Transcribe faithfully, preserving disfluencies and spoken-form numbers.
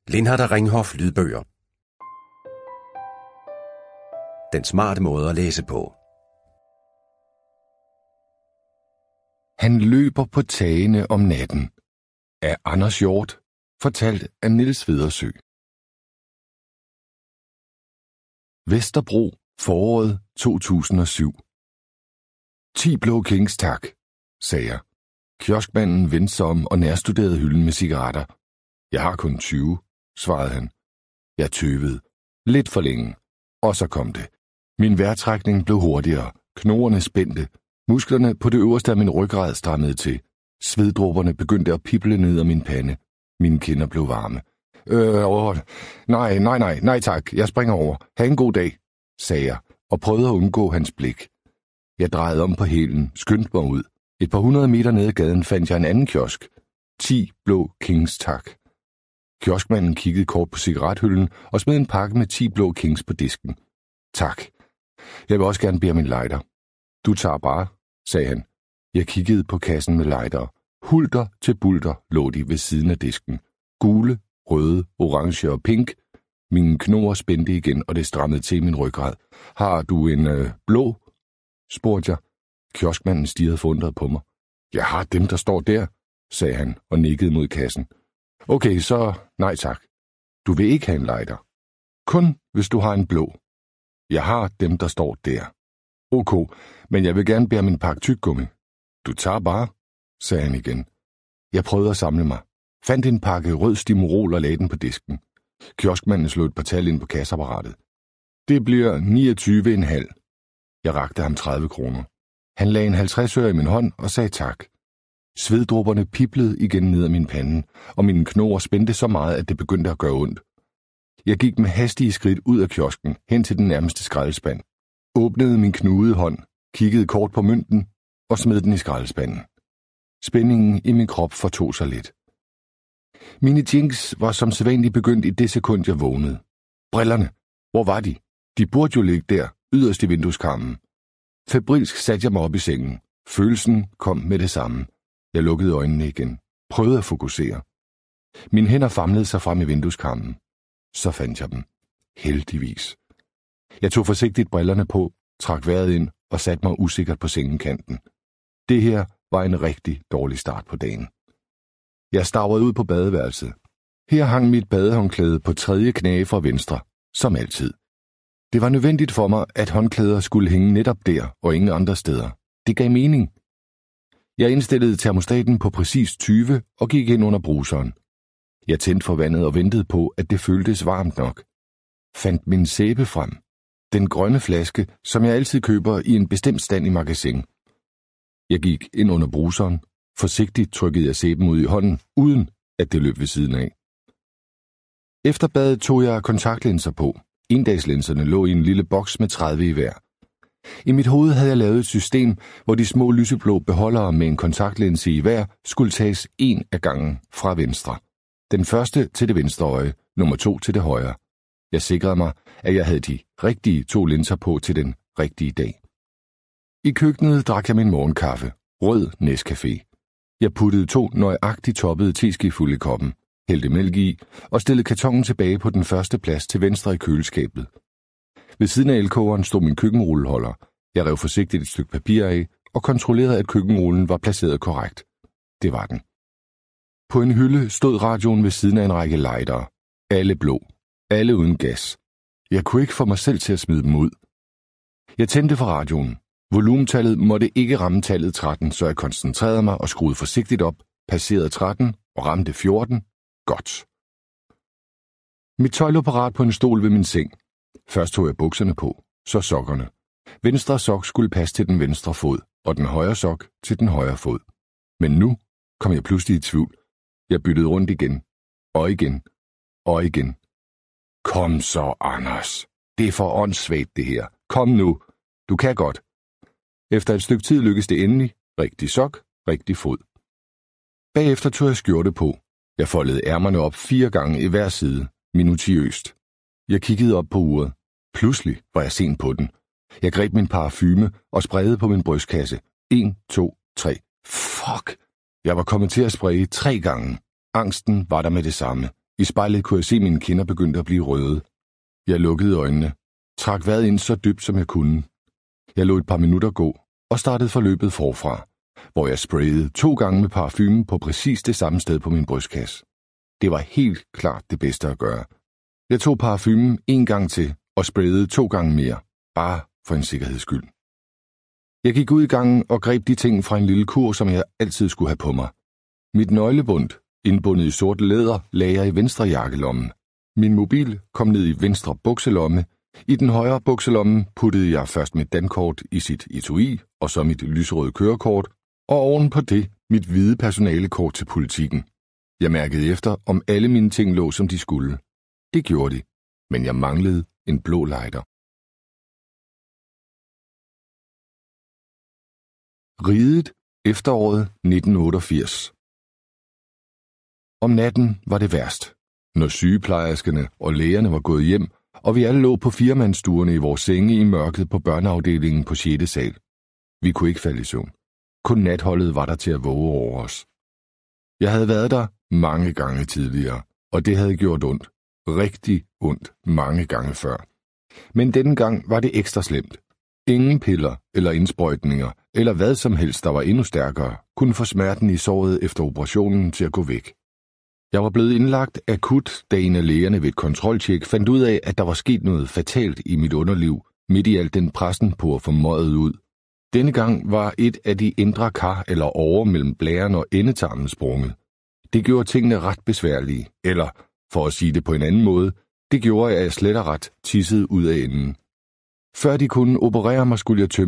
Lindhardt og Ringhof lydbøger. Den smarte måde at læse på. Han løber på tagene om natten af Anders Hjort, fortalt af Niels Vedersø. Vesterbro, foråret to tusind og syv. Ti blå kings, tak, sagde jeg. Kioskmanden vendte sig om og nærstuderede hylden med cigaretter. Jeg har kun tyve, svarede han. Jeg tøvede. Lidt for længe. Og så kom det. Min vejrtrækning blev hurtigere. Knoerne spændte. Musklerne på det øverste af min ryggrad strammede til. Sveddråberne begyndte at pible ned ad min pande. Mine kinder blev varme. Øh, åh, nej, nej, nej, nej tak, jeg springer over. Ha' en god dag, sagde jeg, og prøvede at undgå hans blik. Jeg drejede om på hælen, skyndte mig ud. Et par hundrede meter nede ad gaden fandt jeg en anden kiosk. Ti blå kings, tak. Kioskmanden kiggede kort på cigarethylden og smed en pakke med ti blå kings på disken. Tak. Jeg vil også gerne bede om en lighter. Du tager bare, sagde han. Jeg kiggede på kassen med lighter. Hulter til bulter lå de ved siden af disken. Gule, røde, orange og pink. Mine knor spændte igen, og det strammede til min ryggrad. Har du en øh, blå? Spurgte jeg. Kioskmanden stirrede forundret på mig. Jeg har dem, der står der, sagde han og nikkede mod kassen. Okay, så nej tak. Du vil ikke have en lighter. Kun hvis du har en blå. Jeg har dem, der står der. Ok, men jeg vil gerne bære min pakke tyggegummi. Du tager bare, sagde han igen. Jeg prøvede at samle mig. Fandt en pakke rød Stimorol og lagde den på disken. Kioskmanden slog et par tal ind på kasseapparatet. Det bliver niogtyve komma fem. Jeg rakte ham tredive kroner. Han lagde en halvtreds øre i min hånd og sagde tak. Sveddråberne piblede igen ned ad min pande, og mine knoer spændte så meget, at det begyndte at gøre ondt. Jeg gik med hastige skridt ud af kiosken, hen til den nærmeste skraldespand. Åbnede min knudede hånd, kiggede kort på mønten og smed den i skraldespanden. Spændingen i min krop fortog sig lidt. Mine jinx var som sædvanligt begyndt i det sekund, jeg vågnede. Brillerne, hvor var de? De burde jo ligge der, yderst i vindueskarmen. Febrilsk satte jeg mig op i sengen. Følelsen kom med det samme. Jeg lukkede øjnene igen. Prøvede at fokusere. Mine hænder famlede sig frem i vindueskarmen. Så fandt jeg dem. Heldigvis. Jeg tog forsigtigt brillerne på, trak vejret ind og satte mig usikkert på sengekanten. Det her var en rigtig dårlig start på dagen. Jeg stavrede ud på badeværelset. Her hang mit badehåndklæde på tredje knæ fra venstre, som altid. Det var nødvendigt for mig, at håndklæder skulle hænge netop der og ingen andre steder. Det gav mening. Jeg indstillede termostaten på præcis tyve og gik ind under bruseren. Jeg tændte for vandet og ventede på, at det føltes varmt nok. Fandt min sæbe frem. Den grønne flaske, som jeg altid køber i en bestemt stand i magasin. Jeg gik ind under bruseren. Forsigtigt trykkede jeg sæben ud i hånden, uden at det løb ved siden af. Efter badet tog jeg kontaktlinser på. Endagslinserne lå i en lille boks med tredive i hver. I mit hoved havde jeg lavet et system, hvor de små lyseblå beholdere med en kontaktlinse i hver skulle tages en af gangen fra venstre. Den første til det venstre øje, nummer to til det højre. Jeg sikrede mig, at jeg havde de rigtige to linser på til den rigtige dag. I køkkenet drak jeg min morgenkaffe, rød Nescafé. Jeg puttede to nøjagtigt toppede teskefulde i koppen, hældte mælk i og stillede kartongen tilbage på den første plads til venstre i køleskabet. Ved siden af elkogeren stod min køkkenrulleholder. Jeg rev forsigtigt et stykke papir af og kontrollerede, at køkkenrullen var placeret korrekt. Det var den. På en hylde stod radioen ved siden af en række lightere. Alle blå. Alle uden gas. Jeg kunne ikke få mig selv til at smide dem ud. Jeg tændte for radioen. Volumentallet måtte ikke ramme tallet tretten, så jeg koncentrerede mig og skruede forsigtigt op, passerede tretten og ramte fjorten. Godt. Mit tøj lå parat på en stol ved min seng. Først tog jeg bukserne på, så sokkerne. Venstre sok skulle passe til den venstre fod, og den højre sok til den højre fod. Men nu kom jeg pludselig i tvivl. Jeg byttede rundt igen, og igen, og igen. Kom så, Anders. Det er for åndssvagt, det her. Kom nu. Du kan godt. Efter et stykke tid lykkedes det endelig. Rigtig sok, rigtig fod. Bagefter tog jeg skjorte på. Jeg foldede ærmerne op fire gange i hver side, minutiøst. Jeg kiggede op på uret. Pludselig var jeg sent på den. Jeg greb min parfume og spredte på min brystkasse. En, to, tre. Fuck! Jeg var kommet til at spraye tre gange. Angsten var der med det samme. I spejlet kunne jeg se, at mine kinder begyndte at blive røde. Jeg lukkede øjnene, trak vejret ind så dybt, som jeg kunne. Jeg lod et par minutter gå og startede forløbet forfra, hvor jeg sprayede to gange med parfumen på præcis det samme sted på min brystkasse. Det var helt klart det bedste at gøre. Jeg tog parfumen en gang til og sprayede to gange mere, bare for en sikkerheds skyld. Jeg gik ud i gangen og greb de ting fra en lille kur, som jeg altid skulle have på mig. Mit nøglebund, indbundet i sort læder, lagde jeg i venstre jakkelommen. Min mobil kom ned i venstre bukselomme. I den højre bukselomme puttede jeg først mit dankort i sit etui, og så mit lyserøde kørekort, og oven på det mit hvide personalekort til politikken. Jeg mærkede efter, om alle mine ting lå, som de skulle. Det gjorde de, men jeg manglede en blå lighter. Riget, efteråret nitten otteogfirs. Om natten var det værst, når sygeplejerskerne og lægerne var gået hjem, og vi alle lå på firemandsstuerne i vores senge i mørket på børneafdelingen på sjette sal. Vi kunne ikke falde i søvn. Kun natholdet var der til at våge over os. Jeg havde været der mange gange tidligere, og det havde gjort ondt. Rigtig ondt mange gange før. Men denne gang var det ekstra slemt. Ingen piller eller indsprøjtninger, eller hvad som helst, der var endnu stærkere, kunne få smerten i såret efter operationen til at gå væk. Jeg var blevet indlagt akut, da en af lægerne ved et kontroltjek fandt ud af, at der var sket noget fatalt i mit underliv, midt i alt den pressen på at få møget ud. Denne gang var et af de indre kar eller årer mellem blæren og endetarmen sprunget. Det gjorde tingene ret besværlige, eller, for at sige det på en anden måde, det gjorde, at jeg slet og ret tissede ud af enden. Før de kunne operere mig, skulle jeg tømme